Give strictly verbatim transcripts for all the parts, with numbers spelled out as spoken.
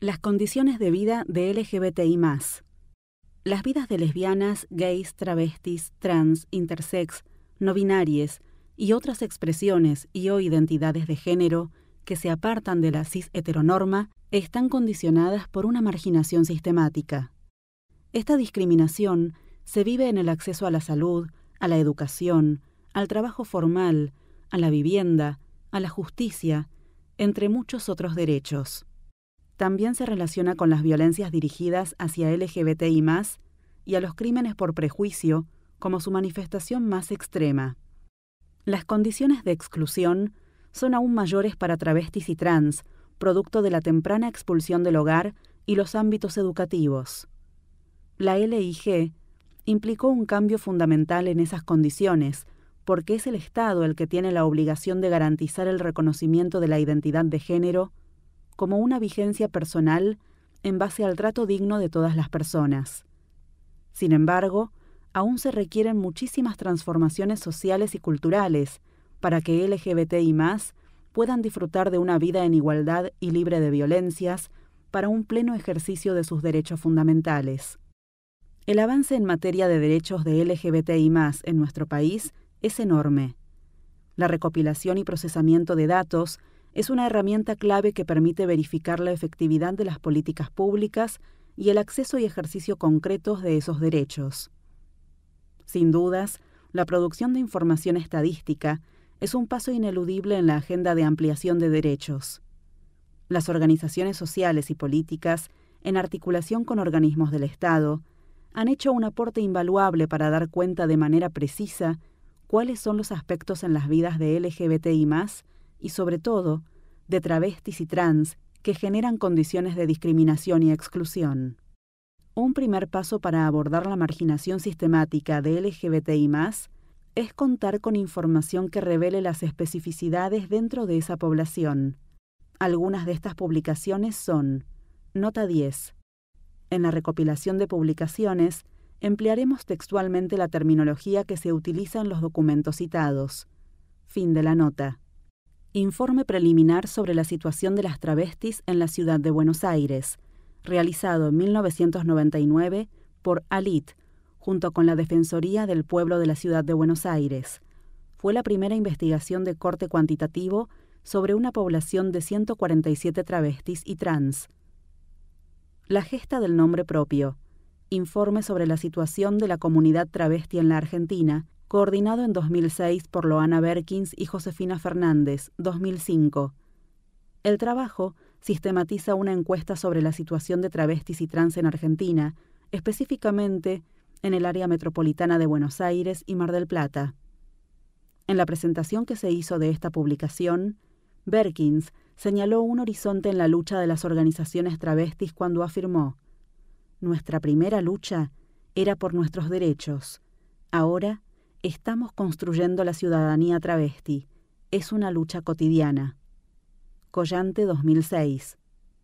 Las condiciones de vida de L G B T I más. Las vidas de lesbianas, gays, travestis, trans, intersex, no binarias y otras expresiones y o identidades de género que se apartan de la cis-heteronorma están condicionadas por una marginación sistemática. Esta discriminación se vive en el acceso a la salud, a la educación, al trabajo formal, a la vivienda, a la justicia, entre muchos otros derechos. También se relaciona con las violencias dirigidas hacia L G B T I más, y a los crímenes por prejuicio como su manifestación más extrema. Las condiciones de exclusión son aún mayores para travestis y trans, producto de la temprana expulsión del hogar y los ámbitos educativos. La L I G implicó un cambio fundamental en esas condiciones, porque es el Estado el que tiene la obligación de garantizar el reconocimiento de la identidad de género como una vigencia personal en base al trato digno de todas las personas. Sin embargo, aún se requieren muchísimas transformaciones sociales y culturales para que L G B T I más puedan disfrutar de una vida en igualdad y libre de violencias para un pleno ejercicio de sus derechos fundamentales. El avance en materia de derechos de L G B T I más en nuestro país es enorme. La recopilación y procesamiento de datos es una herramienta clave que permite verificar la efectividad de las políticas públicas y el acceso y ejercicio concretos de esos derechos. Sin dudas, la producción de información estadística es un paso ineludible en la agenda de ampliación de derechos. Las organizaciones sociales y políticas, en articulación con organismos del Estado, han hecho un aporte invaluable para dar cuenta de manera precisa cuáles son los aspectos en las vidas de L G B T I más, y sobre todo, de travestis y trans que generan condiciones de discriminación y exclusión. Un primer paso para abordar la marginación sistemática de L G B T I más, es contar con información que revele las especificidades dentro de esa población. Algunas de estas publicaciones son: Nota diez. En la recopilación de publicaciones, emplearemos textualmente la terminología que se utiliza en los documentos citados. Fin de la nota. Informe preliminar sobre la situación de las travestis en la ciudad de Buenos Aires, realizado en mil novecientos noventa y nueve por ALIT, junto con la Defensoría del Pueblo de la Ciudad de Buenos Aires. Fue la primera investigación de corte cuantitativo sobre una población de ciento cuarenta y siete travestis y trans. La gesta del nombre propio. Informe sobre la situación de la comunidad travesti en la Argentina, coordinado en dos mil seis por Loana Berkins y Josefina Fernández, dos mil cinco. El trabajo sistematiza una encuesta sobre la situación de travestis y trans en Argentina, específicamente en el área metropolitana de Buenos Aires y Mar del Plata. En la presentación que se hizo de esta publicación, Berkins señaló un horizonte en la lucha de las organizaciones travestis cuando afirmó: «Nuestra primera lucha era por nuestros derechos. Ahora estamos construyendo la ciudadanía travesti. Es una lucha cotidiana». Collante, dos mil seis.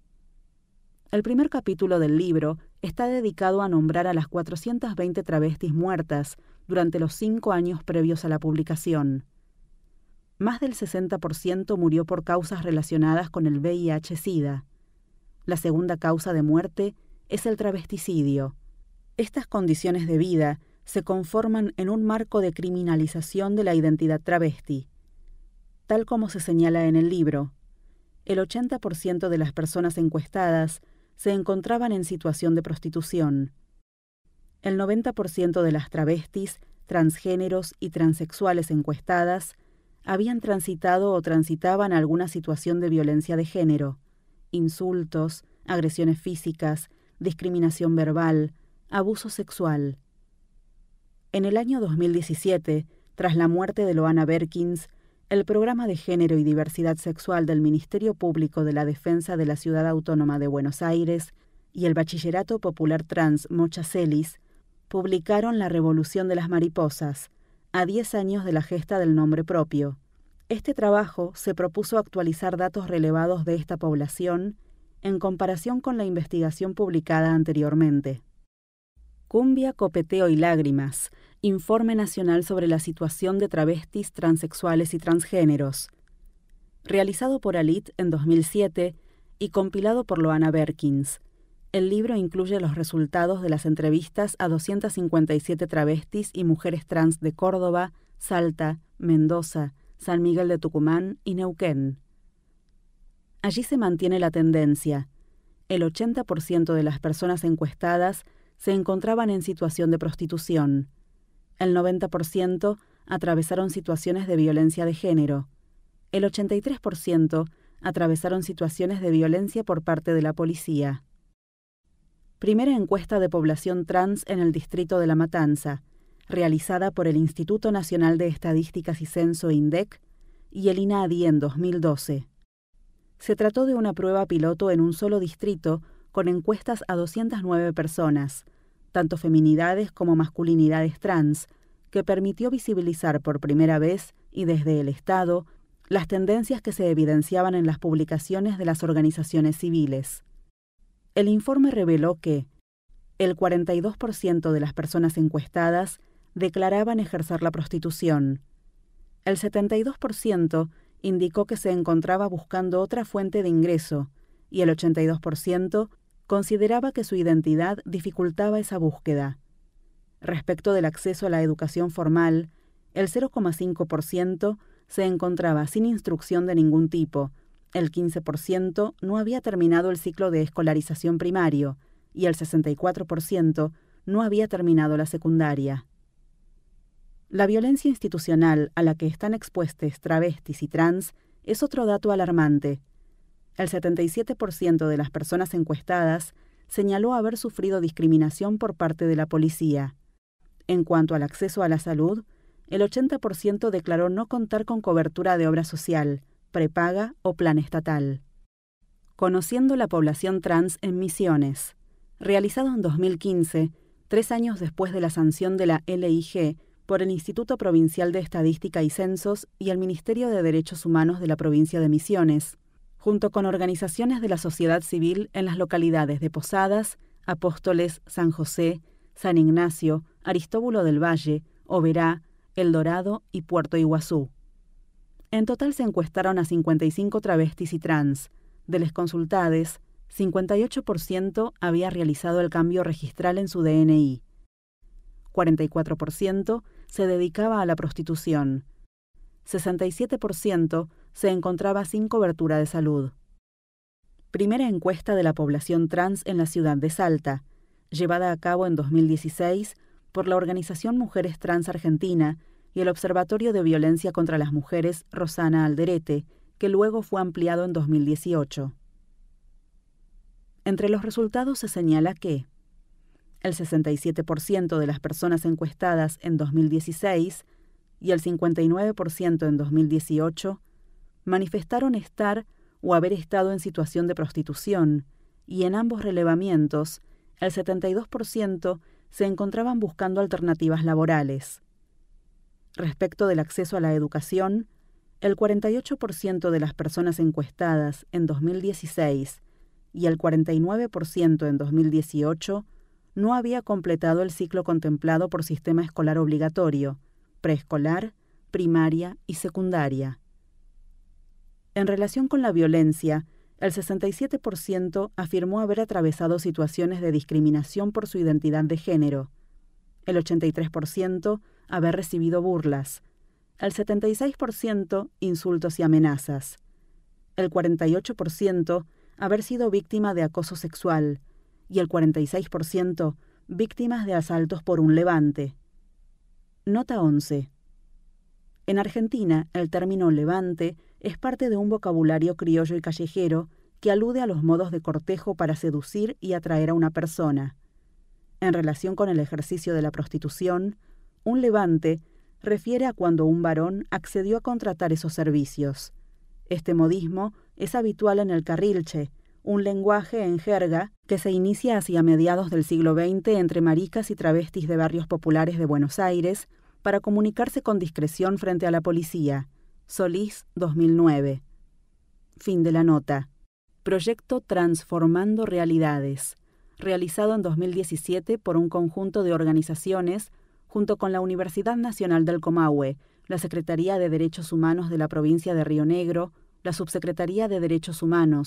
El primer capítulo del libro está dedicado a nombrar a las cuatrocientas veinte travestis muertas durante los cinco años previos a la publicación. Más del sesenta por ciento murió por causas relacionadas con el V I H SIDA. La segunda causa de muerte es el travesticidio. Estas condiciones de vida se conforman en un marco de criminalización de la identidad travesti. Tal como se señala en el libro, el ochenta por ciento de las personas encuestadas se encontraban en situación de prostitución. El noventa por ciento de las travestis, transgéneros y transexuales encuestadas habían transitado o transitaban alguna situación de violencia de género, insultos, agresiones físicas, discriminación verbal, abuso sexual. En el año dos mil diecisiete, tras la muerte de Loana Berkins, el Programa de Género y Diversidad Sexual del Ministerio Público de la Defensa de la Ciudad Autónoma de Buenos Aires y el Bachillerato Popular Trans Mocha Celis publicaron La Revolución de las Mariposas, a diez años de la gesta del nombre propio. Este trabajo se propuso actualizar datos relevados de esta población en comparación con la investigación publicada anteriormente. Cumbia, copeteo y lágrimas. Informe Nacional sobre la situación de travestis, transexuales y transgéneros. Realizado por ALIT en dos mil siete, y compilado por Loana Berkins. El libro incluye los resultados de las entrevistas a doscientas cincuenta y siete travestis y mujeres trans de Córdoba, Salta, Mendoza, San Miguel de Tucumán y Neuquén. Allí se mantiene la tendencia. El ochenta por ciento de las personas encuestadas se encontraban en situación de prostitución. El noventa por ciento atravesaron situaciones de violencia de género. El ochenta y tres por ciento atravesaron situaciones de violencia por parte de la policía. Primera encuesta de población trans en el distrito de La Matanza, realizada por el Instituto Nacional de Estadísticas y Censo INDEC y el INADI en dos mil doce. Se trató de una prueba piloto en un solo distrito con encuestas a doscientas nueve personas, tanto feminidades como masculinidades trans, que permitió visibilizar por primera vez y desde el Estado las tendencias que se evidenciaban en las publicaciones de las organizaciones civiles. El informe reveló que el cuarenta y dos por ciento de las personas encuestadas declaraban ejercer la prostitución. El setenta y dos por ciento indicó que se encontraba buscando otra fuente de ingreso y el ochenta y dos por ciento consideraba que su identidad dificultaba esa búsqueda. Respecto del acceso a la educación formal, el cero coma cinco por ciento se encontraba sin instrucción de ningún tipo, el quince por ciento no había terminado el ciclo de escolarización primario y el sesenta y cuatro por ciento no había terminado la secundaria. La violencia institucional a la que están expuestas travestis y trans es otro dato alarmante. El setenta y siete por ciento de las personas encuestadas señaló haber sufrido discriminación por parte de la policía. En cuanto al acceso a la salud, el ochenta por ciento declaró no contar con cobertura de obra social, prepaga o plan estatal. Conociendo la población trans en Misiones. Realizado en dos mil quince, tres años después de la sanción de la L I G por el Instituto Provincial de Estadística y Censos y el Ministerio de Derechos Humanos de la provincia de Misiones, junto con organizaciones de la sociedad civil en las localidades de Posadas, Apóstoles, San José, San Ignacio, Aristóbulo del Valle, Oberá, El Dorado y Puerto Iguazú. En total se encuestaron a cincuenta y cinco travestis y trans. De les consultades, cincuenta y ocho por ciento había realizado el cambio registral en su D N I. cuarenta y cuatro por ciento se dedicaba a la prostitución. sesenta y siete por ciento se encontraba sin cobertura de salud. Primera encuesta de la población trans en la ciudad de Salta, llevada a cabo en dos mil dieciséis por la organización Mujeres Trans Argentina y el Observatorio de Violencia contra las Mujeres Rosana Alderete, que luego fue ampliado en dos mil dieciocho. Entre los resultados se señala que el sesenta y siete por ciento de las personas encuestadas en dos mil dieciséis y el cincuenta y nueve por ciento en dos mil dieciocho manifestaron estar o haber estado en situación de prostitución, y en ambos relevamientos, el setenta y dos por ciento se encontraban buscando alternativas laborales. Respecto del acceso a la educación, el cuarenta y ocho por ciento de las personas encuestadas en dos mil dieciséis y el cuarenta y nueve por ciento en dos mil dieciocho no había completado el ciclo contemplado por sistema escolar obligatorio, preescolar, primaria y secundaria. En relación con la violencia, el sesenta y siete por ciento afirmó haber atravesado situaciones de discriminación por su identidad de género, el ochenta y tres por ciento haber recibido burlas, el setenta y seis por ciento insultos y amenazas, el cuarenta y ocho por ciento haber sido víctima de acoso sexual y el cuarenta y seis por ciento víctimas de asaltos por un levante. Nota once. En Argentina, el término levante es parte de un vocabulario criollo y callejero que alude a los modos de cortejo para seducir y atraer a una persona. En relación con el ejercicio de la prostitución, un levante refiere a cuando un varón accedió a contratar esos servicios. Este modismo es habitual en el carrilche, un lenguaje en jerga que se inicia hacia mediados del siglo veinte entre maricas y travestis de barrios populares de Buenos Aires para comunicarse con discreción frente a la policía. Solís, dos mil nueve. Fin de la nota. Proyecto Transformando Realidades, realizado en dos mil diecisiete por un conjunto de organizaciones junto con la Universidad Nacional del Comahue, la Secretaría de Derechos Humanos de la provincia de Río Negro, la Subsecretaría de Derechos Humanos,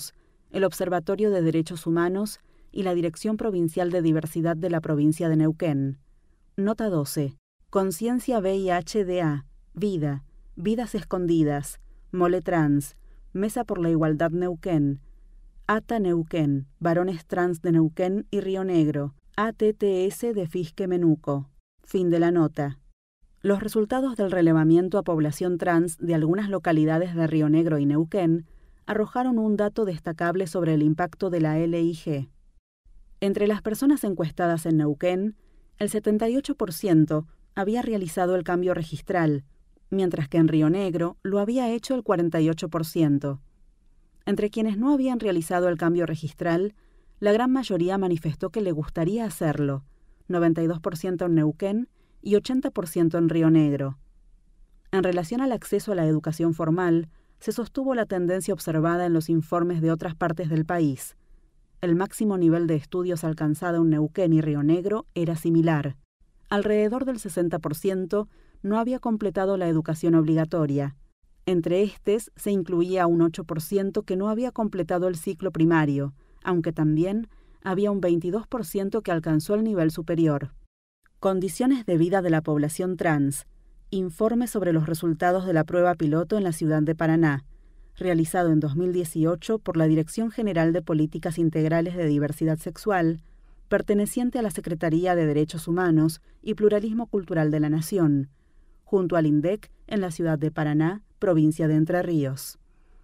el Observatorio de Derechos Humanos y la Dirección Provincial de Diversidad de la provincia de Neuquén. Nota doce. Conciencia V I H D A, Vida, Vidas Escondidas, Mole Trans, Mesa por la Igualdad Neuquén, A T A Neuquén, Varones Trans de Neuquén y Río Negro, A T T S de Fisque Menuco. Fin de la nota. Los resultados del relevamiento a población trans de algunas localidades de Río Negro y Neuquén arrojaron un dato destacable sobre el impacto de la L I G. Entre las personas encuestadas en Neuquén, el setenta y ocho por ciento había realizado el cambio registral, mientras que en Río Negro lo había hecho el cuarenta y ocho por ciento. Entre quienes no habían realizado el cambio registral, la gran mayoría manifestó que le gustaría hacerlo, noventa y dos por ciento en Neuquén y ochenta por ciento en Río Negro. En relación al acceso a la educación formal, se sostuvo la tendencia observada en los informes de otras partes del país. El máximo nivel de estudios alcanzado en Neuquén y Río Negro era similar. Alrededor del sesenta por ciento no había completado la educación obligatoria. Entre estos se incluía un ocho por ciento que no había completado el ciclo primario, aunque también había un veintidós por ciento que alcanzó el nivel superior. Condiciones de vida de la población trans. Informe sobre los resultados de la prueba piloto en la ciudad de Paraná, realizado en dos mil dieciocho por la Dirección General de Políticas Integrales de Diversidad Sexual, perteneciente a la Secretaría de Derechos Humanos y Pluralismo Cultural de la Nación, junto al INDEC en la ciudad de Paraná, provincia de Entre Ríos.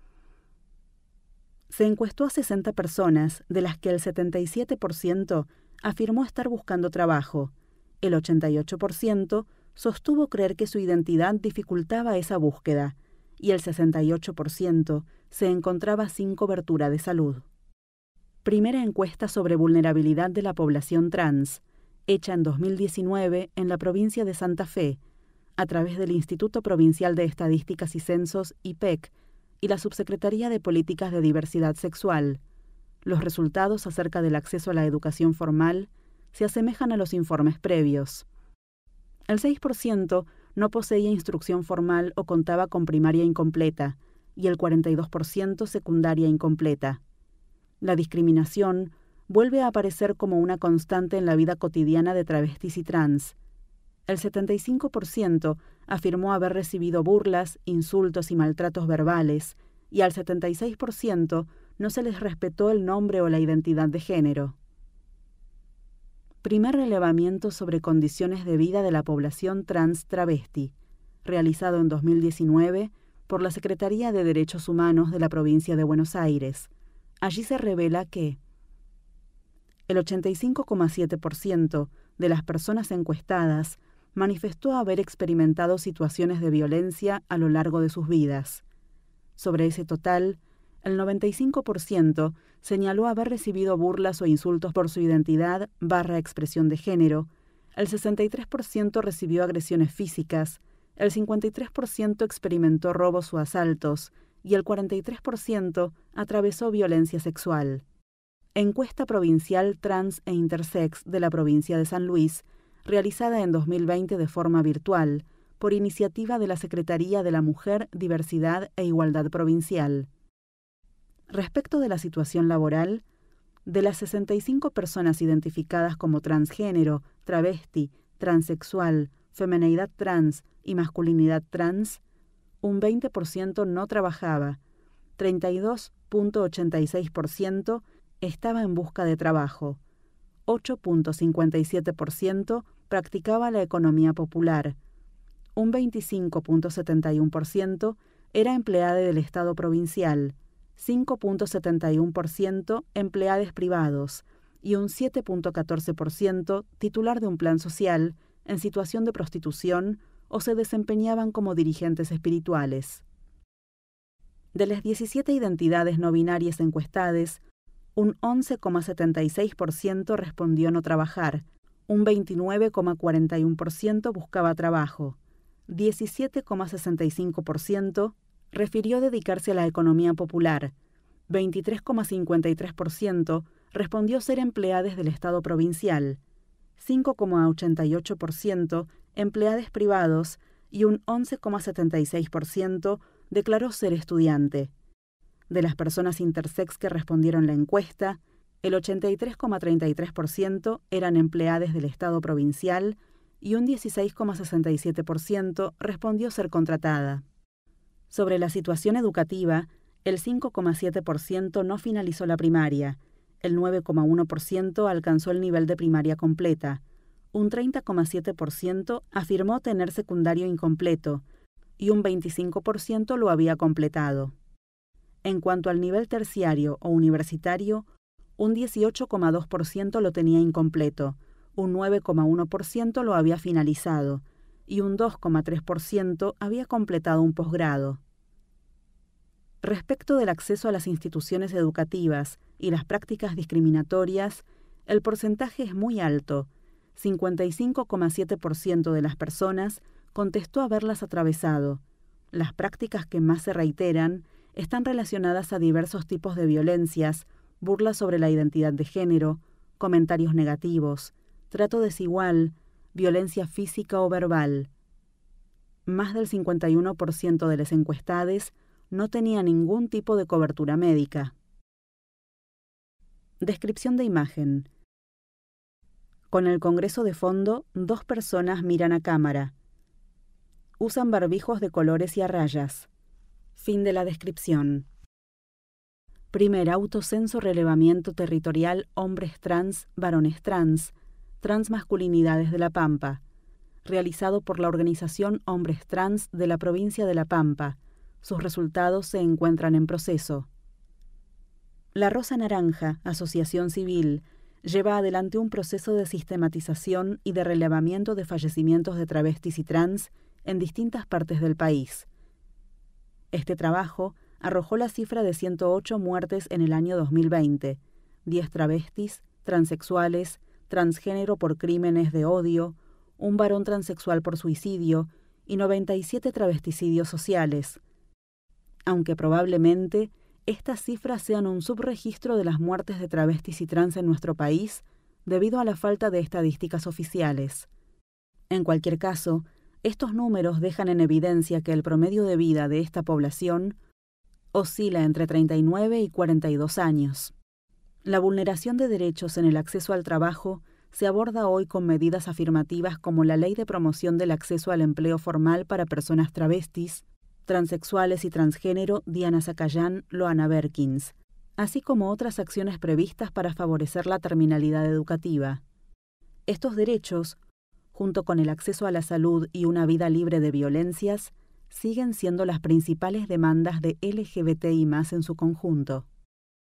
Se encuestó a sesenta personas, de las que el setenta y siete por ciento afirmó estar buscando trabajo, el ochenta y ocho por ciento sostuvo creer que su identidad dificultaba esa búsqueda, y el sesenta y ocho por ciento se encontraba sin cobertura de salud. Primera encuesta sobre vulnerabilidad de la población trans, hecha en dos mil diecinueve en la provincia de Santa Fe, a través del Instituto Provincial de Estadísticas y Censos, I P E C, y la Subsecretaría de Políticas de Diversidad Sexual. Los resultados acerca del acceso a la educación formal se asemejan a los informes previos. El seis por ciento no poseía instrucción formal o contaba con primaria incompleta, y el cuarenta y dos por ciento secundaria incompleta. La discriminación vuelve a aparecer como una constante en la vida cotidiana de travestis y trans. El setenta y cinco por ciento afirmó haber recibido burlas, insultos y maltratos verbales, y al setenta y seis por ciento no se les respetó el nombre o la identidad de género. Primer relevamiento sobre condiciones de vida de la población trans travesti, realizado en dos mil diecinueve por la Secretaría de Derechos Humanos de la provincia de Buenos Aires. Allí se revela que el ochenta y cinco coma siete por ciento de las personas encuestadas manifestó haber experimentado situaciones de violencia a lo largo de sus vidas. Sobre ese total, el noventa y cinco por ciento señaló haber recibido burlas o insultos por su identidad barra expresión de género, el sesenta y tres por ciento recibió agresiones físicas, el cincuenta y tres por ciento experimentó robos o asaltos y el cuarenta y tres por ciento atravesó violencia sexual. Encuesta provincial trans e intersex de la provincia de San Luis, realizada en dos mil veinte de forma virtual, por iniciativa de la Secretaría de la Mujer, Diversidad e Igualdad Provincial. Respecto de la situación laboral, de las sesenta y cinco personas identificadas como transgénero, travesti, transexual, feminidad trans y masculinidad trans, un veinte por ciento no trabajaba, treinta y dos punto ochenta y seis por ciento estaba en busca de trabajo, ocho punto cincuenta y siete por ciento practicaba la economía popular, un veinticinco punto setenta y uno por ciento era empleada del Estado provincial, cinco punto setenta y uno por ciento empleados privados y un siete punto catorce por ciento titular de un plan social en situación de prostitución o se desempeñaban como dirigentes espirituales. De las diecisiete identidades no binarias encuestadas, un once coma setenta y seis por ciento respondió no trabajar, un veintinueve coma cuarenta y uno por ciento buscaba trabajo, diecisiete coma sesenta y cinco por ciento refirió dedicarse a la economía popular, veintitrés coma cincuenta y tres por ciento respondió ser empleados del Estado provincial, cinco coma ochenta y ocho por ciento empleados privados y un once coma setenta y seis por ciento declaró ser estudiante. De las personas intersex que respondieron la encuesta, el ochenta y tres coma treinta y tres por ciento eran empleadas del Estado provincial y un dieciséis coma sesenta y siete por ciento respondió ser contratada. Sobre la situación educativa, el cinco coma siete por ciento no finalizó la primaria, el nueve coma uno por ciento alcanzó el nivel de primaria completa, un treinta coma siete por ciento afirmó tener secundario incompleto y un veinticinco por ciento lo había completado. En cuanto al nivel terciario o universitario, un dieciocho coma dos por ciento lo tenía incompleto, un nueve coma uno por ciento lo había finalizado y un dos coma tres por ciento había completado un posgrado. Respecto del acceso a las instituciones educativas y las prácticas discriminatorias, el porcentaje es muy alto. cincuenta y cinco coma siete por ciento de las personas contestó haberlas atravesado. Las prácticas que más se reiteran están relacionadas a diversos tipos de violencias, burlas sobre la identidad de género, comentarios negativos, trato desigual, violencia física o verbal. Más del cincuenta y uno por ciento de las encuestadas no tenía ningún tipo de cobertura médica. Descripción de imagen. Con el Congreso de fondo, dos personas miran a cámara. Usan barbijos de colores y a rayas. Fin de la descripción. Primer autocenso relevamiento territorial hombres trans, varones trans, transmasculinidades de La Pampa, realizado por la organización Hombres Trans de la provincia de La Pampa. Sus resultados se encuentran en proceso. La Rosa Naranja, asociación civil, lleva adelante un proceso de sistematización y de relevamiento de fallecimientos de travestis y trans en distintas partes del país. Este trabajo arrojó la cifra de ciento ocho muertes en el año dos mil veinte, diez travestis, transexuales, transgénero por crímenes de odio, un varón transexual por suicidio y noventa y siete travesticidios sociales. Aunque probablemente estas cifras sean un subregistro de las muertes de travestis y trans en nuestro país debido a la falta de estadísticas oficiales. En cualquier caso, estos números dejan en evidencia que el promedio de vida de esta población oscila entre treinta y nueve y cuarenta y dos años. La vulneración de derechos en el acceso al trabajo se aborda hoy con medidas afirmativas como la Ley de Promoción del Acceso al Empleo Formal para Personas Travestis, Transexuales y Transgénero Diana Zacayán, Loana Berkins, así como otras acciones previstas para favorecer la terminalidad educativa. Estos derechos, junto con el acceso a la salud y una vida libre de violencias, siguen siendo las principales demandas de L G B T I más en su conjunto.